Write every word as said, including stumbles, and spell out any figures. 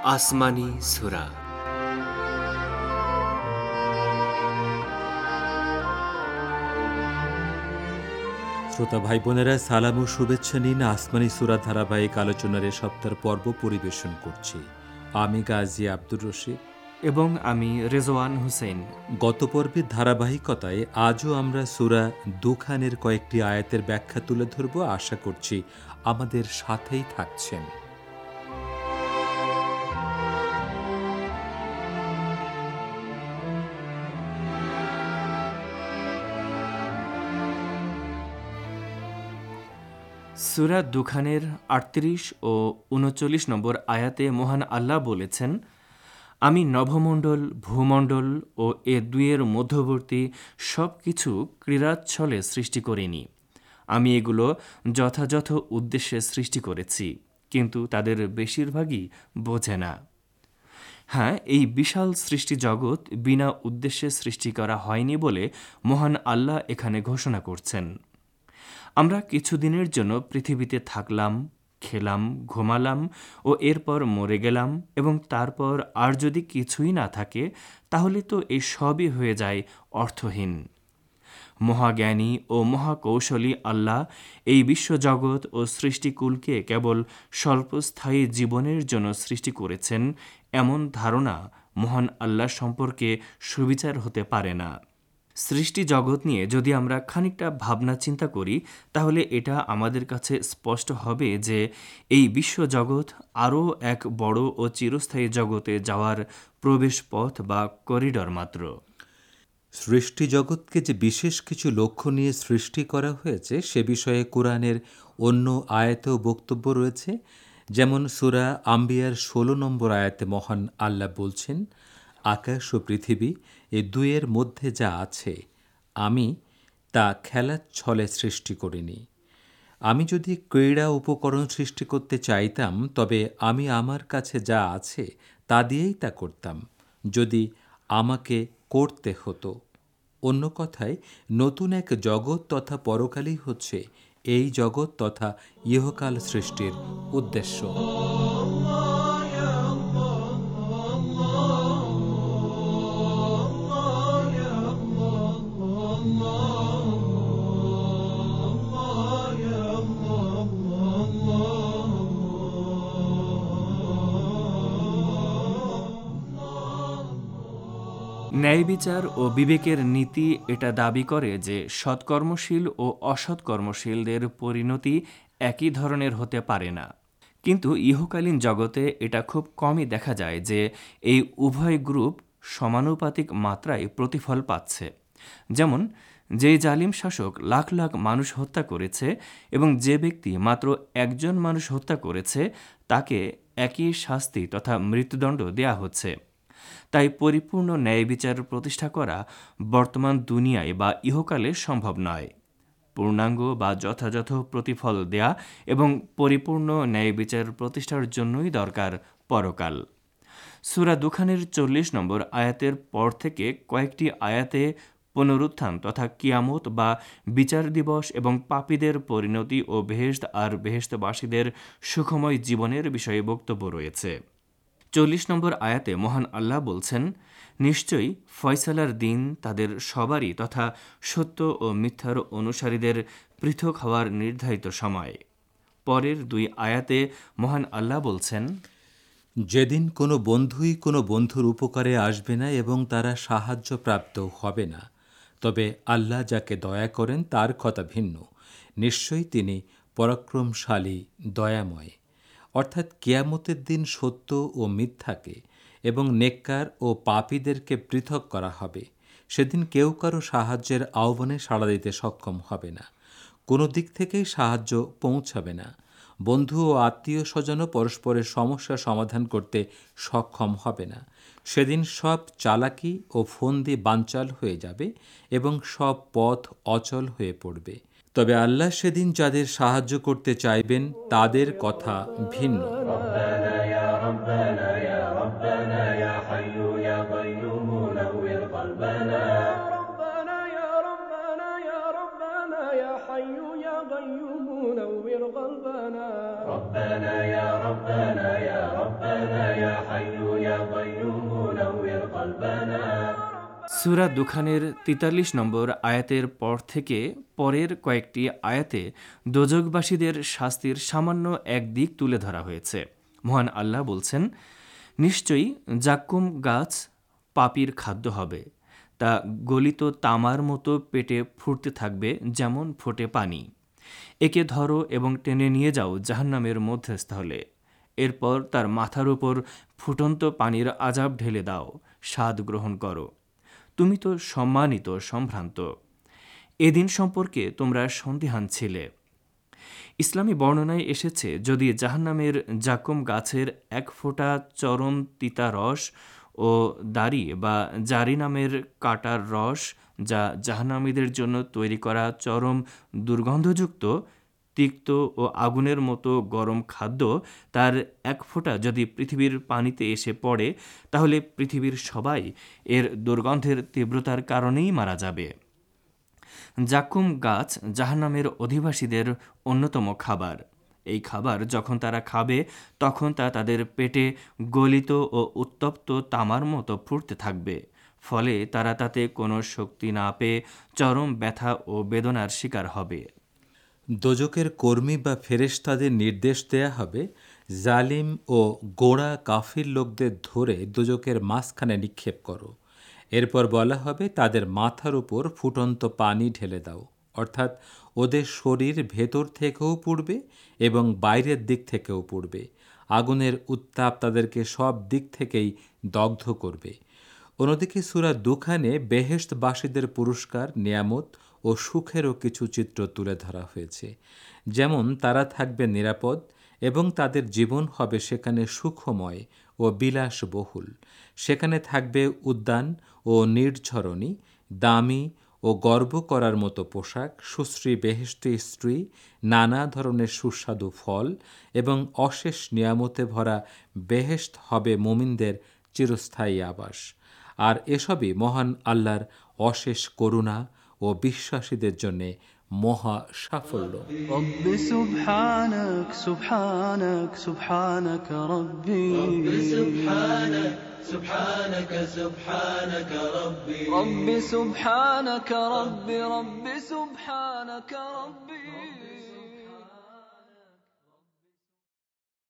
আসমানী সূরা। শ্রোতা ভাই বোনেরা, সালাম ও শুভেচ্ছা নিন। আসমানী সূরা ধারাবাহিক আলোচনার এ সপ্তাহের পর্ব পরিবেশন করছি আমি গাজী আব্দুর রশিদ এবং আমি রেজওয়ান হোসেন। গত পর্বের ধারাবাহিকতায় আজও আমরা সূরা দুখানের কয়েকটি আয়াতের ব্যাখ্যা তুলে ধরব। আশা করছি আমাদের সাথেই থাকছেন। সূরা দুখানের আটত্রিশ ও উনচল্লিশ নম্বর আয়াতে মহান আল্লাহ বলেছেন, আমি নভমণ্ডল, ভূমণ্ডল ও এ দুইয়ের মধ্যবর্তী সব কিছু ক্রীড়াচ্ছলে সৃষ্টি করিনি। আমি এগুলো যথাযথ উদ্দেশ্যে সৃষ্টি করেছি, কিন্তু তাদের বেশিরভাগই বোঝে না। হ্যাঁ, এই বিশাল সৃষ্টি জগৎ বিনা উদ্দেশ্যে সৃষ্টি করা হয়নি বলে মহান আল্লাহ এখানে ঘোষণা করছেন। আমরা কিছুদিনের জন্য পৃথিবীতে থাকলাম, খেলাম, ঘুমালাম ও এরপর মরে গেলাম, এবং তারপর আর যদি কিছুই না থাকে তাহলে তো এই সবই হয়ে যায় অর্থহীন। মহাজ্ঞানী ও মহাকৌশলী আল্লাহ এই বিশ্বজগৎ ও সৃষ্টিকুলকে কেবল স্বল্পস্থায়ী জীবনের জন্য সৃষ্টি করেছেন, এমন ধারণা মহান আল্লাহ সম্পর্কে সুবিচার হতে পারে না। সৃষ্টি জগৎ নিয়ে যদি আমরা খানিকটা ভাবনা চিন্তা করি, তাহলে এটা আমাদের কাছে স্পষ্ট হবে যে এই বিশ্বজগৎ আরও এক বড় ও চিরস্থায়ী জগতে যাওয়ার প্রবেশ পথ বা করিডর মাত্র। সৃষ্টি জগৎকে যে বিশেষ কিছু লক্ষ্য নিয়ে সৃষ্টি করা হয়েছে সে বিষয়ে কোরআনের অন্য আয়াতেও বক্তব্য রয়েছে। যেমন সূরা আম্বিয়ার ষোলো নম্বর আয়াতে মহান আল্লাহ বলছেন, আকাশ ও পৃথিবী এ দুইয়ের মধ্যে যা আছে আমি তা খেলার ছলে সৃষ্টি করিনি। আমি যদি ক্রীড়া উপকরণ সৃষ্টি করতে চাইতাম তবে আমি আমার কাছে যা আছে তা দিয়েই তা করতাম, যদি আমাকে করতে হতো। অন্য কথায়, নতুন এক জগৎ তথা পরকালই হচ্ছে এই জগৎ তথা ইহকাল সৃষ্টির উদ্দেশ্য। ন্যায় বিচার ও বিবেকের নীতি এটা দাবি করে যে সৎকর্মশীল ও অসৎকর্মশীলদের পরিণতি একই ধরনের হতে পারে না। কিন্তু ইহকালীন জগতে এটা খুব কমই দেখা যায় যে এই উভয় গ্রুপ সমানুপাতিক মাত্রায় প্রতিফল পাচ্ছে। যেমন, যে জালিম শাসক লাখ লাখ মানুষ হত্যা করেছে এবং যে ব্যক্তি মাত্র একজন মানুষ হত্যা করেছে তাকে একই শাস্তি তথা মৃত্যুদণ্ড দেয়া হচ্ছে। তাই পরিপূর্ণ ন্যায় বিচার প্রতিষ্ঠা করা বর্তমান দুনিয়ায় বা ইহকালে সম্ভব নয়। পূর্ণাঙ্গ বা যথাযথ প্রতিফল দেয়া এবং পরিপূর্ণ ন্যায় বিচার প্রতিষ্ঠার জন্যই দরকার পরকাল। সূরা দুখানের চল্লিশ নম্বর আয়াতের পর থেকে কয়েকটি আয়াতে পুনরুত্থান তথা কিয়ামত বা বিচার দিবস এবং পাপীদের পরিণতি ও বেহেশত আর বেহেশতবাসীদের সুখময় জীবনের বিষয়ে বক্তব্য রয়েছে। চল্লিশ নম্বর আয়াতে মহান আল্লাহ বলছেন, নিশ্চয়ই ফয়সালার দিন তাদের সবারই তথা সত্য ও মিথ্যার অনুসারীদের পৃথক হওয়ার নির্ধারিত সময়। পরের দুই আয়াতে মহান আল্লাহ বলছেন, যেদিন কোনো বন্ধুই কোনো বন্ধুর উপকারে আসবে না এবং তারা সাহায্যপ্রাপ্ত হবে না, তবে আল্লাহ যাকে দয়া করেন তার কথা ভিন্ন। নিশ্চয়ই তিনি পরাক্রমশালী, দয়াময়। অর্থাৎ কিয়ামতের দিন সত্য ও মিথ্যাকে এবং নেককার ও পাপীদেরকে পৃথক করা হবে। সেদিন কেউ কারো সাহায্যের আহ্বানে সাড়া দিতে সক্ষম হবে না, কোনো দিক থেকেই সাহায্য পৌঁছাবে না। বন্ধু ও আত্মীয় স্বজনও পরস্পরের সমস্যা সমাধান করতে সক্ষম হবে না। সেদিন সব চালাকি ও ফন্দি বানচাল হয়ে যাবে এবং সব পথ অচল হয়ে পড়বে। তবে আল্লাহ সেদিন যাদের সাহায্য করতে চাইবেন তাদের কথা ভিন্ন। ربنا يا ربنا يا ربنا يا حي সূরা দুখানের তেতাল্লিশ নম্বর আয়াতের পর থেকে পরের কয়েকটি আয়াতে দোজখবাসীদের শাস্তির সামান্য এক দিক তুলে ধরা হয়েছে। মহান আল্লাহ বলছেন, নিশ্চয়ই জাক্কুম গাছ পাপীর খাদ্য হবে, তা গলিত তামার মতো পেটে ফুটতে থাকবে যেমন ফোটে পানি। একে ধরো এবং টেনে নিয়ে যাও জাহান্নামের মধ্যস্থলে, এরপর তার মাথার উপর ফুটন্ত পানির আযাব ঢেলে দাও, স্বাদ গ্রহণ করো, তুমি তো সম্মানিত সম্ভ্রান্ত। এদিন সম্পর্কে তোমরা সন্দিহান ছিলে। ইসলামী বর্ণনায় এসেছে, যদি জাহান্নামের জাকুম গাছের এক ফোঁটা চরম তিতা রস ও দাড়ি বা জারি নামের কাটার রস, যা জাহান্নামীদের জন্য তৈরি করা চরম দুর্গন্ধযুক্ত তিক্ত ও আগুনের মতো গরম খাদ্য, তার এক ফোঁটা যদি পৃথিবীর পানিতে এসে পড়ে, তাহলে পৃথিবীর সবাই এর দুর্গন্ধের তীব্রতার কারণেই মারা যাবে। জাক্কুম গাছ জাহান্নামের অধিবাসীদের অন্যতম খাবার। এই খাবার যখন তারা খাবে, তখন তা তাদের পেটে গলিত ও উত্তপ্ত তামার মতো ফুটতে থাকবে, ফলে তারা তাতে কোনো শক্তি না পেয়ে চরম ব্যথা ও বেদনার শিকার হবে। দোজকের কর্মী বা ফেরেশতাদের নির্দেশ দেয়া হবে, জালিম ও গোঁড়া কাফির লোকদের ধরে দোজকের মাঝখানে নিক্ষেপ করো। এরপর বলা হবে, তাদের মাথার উপর ফুটন্ত পানি ঢেলে দাও, অর্থাৎ ওদের শরীর ভেতর থেকেও পুড়বে এবং বাইরের দিক থেকেও পুড়বে। আগুনের উত্তাপ তাদেরকে সব দিক থেকেই দগ্ধ করবে। অন্যদিকে সূরা দুখানে বেহেশতবাসীদের পুরস্কার, নিয়ামত ও সুখেরও কিছু চিত্র তুলে ধরা হয়েছে। যেমন তারা থাকবে নিরাপদ এবং তাদের জীবন হবে সেখানে সুখময় ও বিলাসবহুল। সেখানে থাকবে উদ্যান ও নির্ঝরণী, দামি ও গর্ব করার মতো পোশাক, সুশ্রী বেহেশতি স্ত্রী, নানা ধরনের সুস্বাদু ফল এবং অশেষ নিয়ামতে ভরা বেহেশত হবে মুমিনদের চিরস্থায়ী আবাস। আর এসবই মহান আল্লাহর অশেষ করুণা ও বিশ্বাসীদের জন্য মহা সাফল্য। রব্বি সুবহানাক সুবহানাক সুবহানাক রব্বি রব্বি সুবহানাক সুবহানাক সুবহানাক রব্বি রব্বি সুবহানাক রব্বি রব্বি সুবহানাক রব্বি